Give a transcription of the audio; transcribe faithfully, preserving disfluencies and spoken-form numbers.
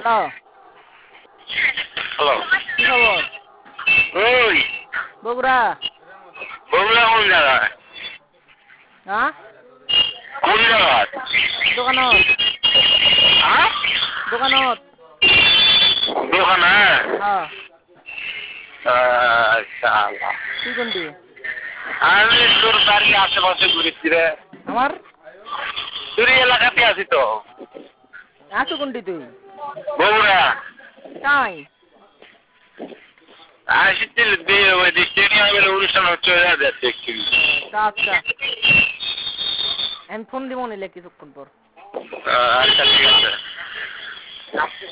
Hello hello কি খবর? ওই বগুড়া। বগুড়া কোন জায়গায়? হ্যাঁ কোন জায়গায়? দোকানত হ্যাঁ দোকানত দোকানে? হ্যাঁ আচ্ছা তুই কোনটি? আমি তোর বাড়ির আশেপাশে ঘুরেছি রে। আমার তোর এলাকাতে আছি তো। আছো কোনটি তুই? বগুড়া তাই আসছিল দিয়ে ওই স্টেডিয়ামের অনুষ্ঠান হচ্ছে দেখছি। তা আচ্ছা আমি ফোন দিব নিলে কিছুক্ষণ পর। আচ্ছা ঠিক আছে।